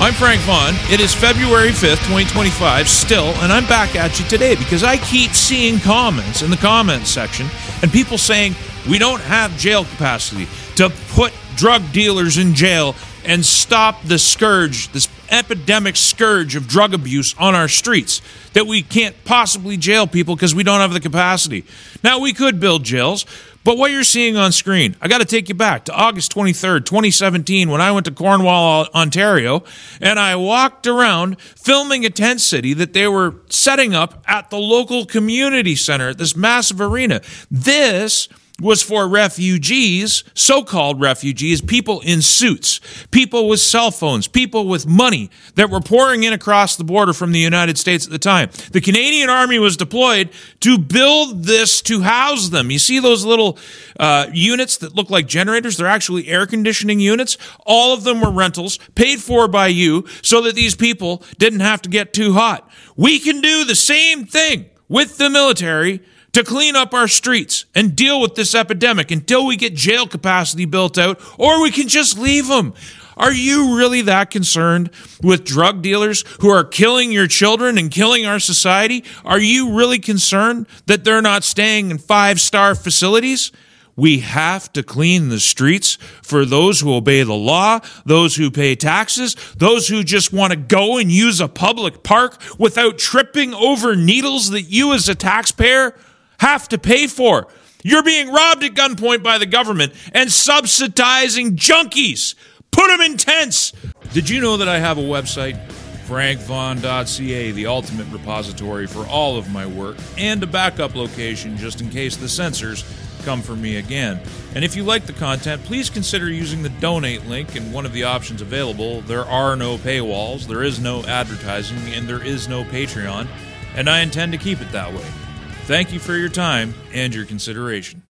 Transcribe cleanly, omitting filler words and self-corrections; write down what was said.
I'm Frank Vaughn. It is February 5th, 2025 still, and I'm back at you today because I keep seeing comments in the comments section and people saying we don't have jail capacity to put drug dealers in jail and stop the scourge, this epidemic scourge of drug abuse on our streets, that we can't possibly jail people because we don't have the capacity. Now, we could build jails, but what you're seeing on screen, I got to take you back to August 23rd, 2017, when I went to Cornwall, Ontario, and I walked around filming a tent city that they were setting up at the local community center at this massive arena. This was for refugees, so-called refugees, people in suits, people with cell phones, people with money that were pouring in across the border from the United States at the time. The Canadian Army was deployed to build this to house them. You see those little units that look like generators? They're actually air conditioning units. All of them were rentals, paid for by you, so that these people didn't have to get too hot. We can do the same thing with the military to clean up our streets and deal with this epidemic until we get jail capacity built out, or we can just leave them. Are you really that concerned with drug dealers who are killing your children and killing our society? Are you really concerned that they're not staying in 5-star facilities? We have to clean the streets for those who obey the law, those who pay taxes, those who just want to go and use a public park without tripping over needles that you as a taxpayer have to pay for. You're being robbed at gunpoint by the government and subsidizing junkies. Put them in tents. Did you know that I have a website? frankvaughn.ca, the ultimate repository for all of my work, and a backup location just in case the censors come for me again. And if you like the content, please consider using the donate link in one of the options available. There are no paywalls, there is no advertising, and there is no Patreon, and I intend to keep it that way. Thank you for your time and your consideration.